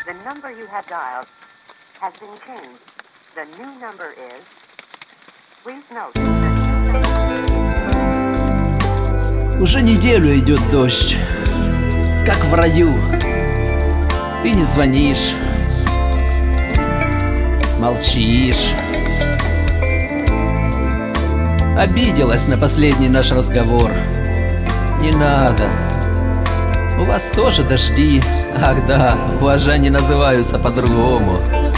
The number you have dialed has been changed. The new number is... Please note the new number... Уже неделю идет дождь, как в раю. Ты не звонишь, молчишь. Обиделась на последний наш разговор. Не надо. У вас тоже дожди. Ах да, у Ажани называются по-другому.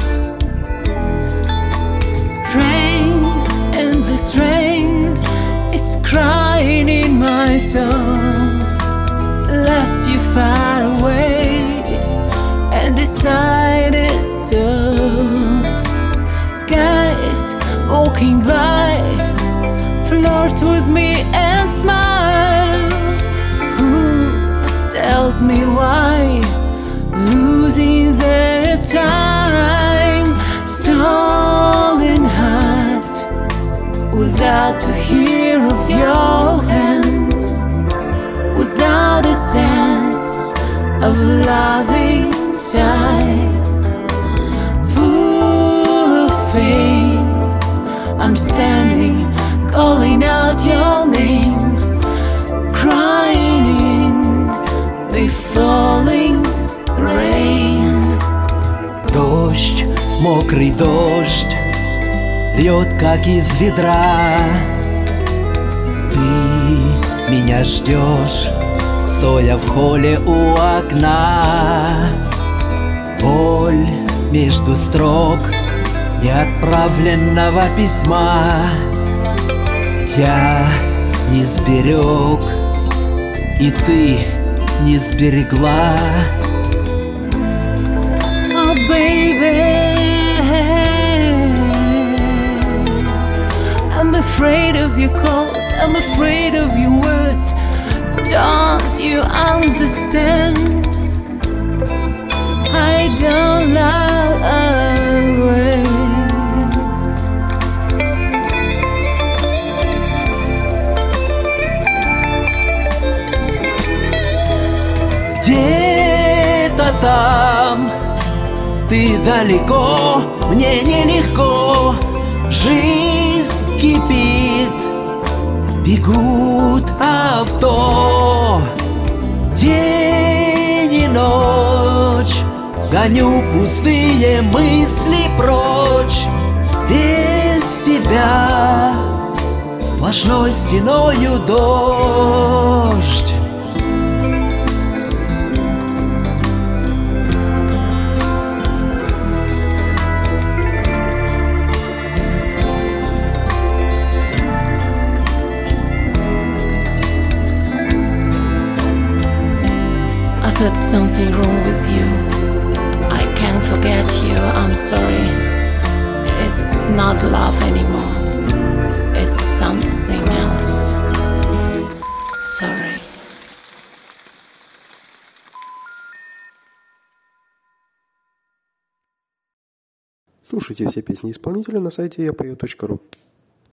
Rain, and this rain is crying in my soul. Left you far away and decided so. Guys walking by flirt with me and smile. Who tells me why? Losing their time, stolen heart, without to hear of your hands, without a sense of loving sight. Full of pain, I'm standing, calling out your name, crying in the falling rain. Дождь, мокрый дождь, льет как из ведра. Ты меня ждешь, стоя в холле у окна. Боль между строк неотправленного письма я не сберег, и ты не сберегла. Oh baby, I'm afraid of your calls, I'm afraid of your words. Don't you understand? I don't love away. Где-то там ты далеко, мне нелегко. Жизнь кипит, бегут авто. День и ночь гоню пустые мысли прочь. Без тебя сплошной стеною дождь. I thought something wrong with you. I can't forget you, I'm sorry. It's not love anymore. It's something else. Sorry. Слушайте все песни исполнителя на сайте yapою.ru.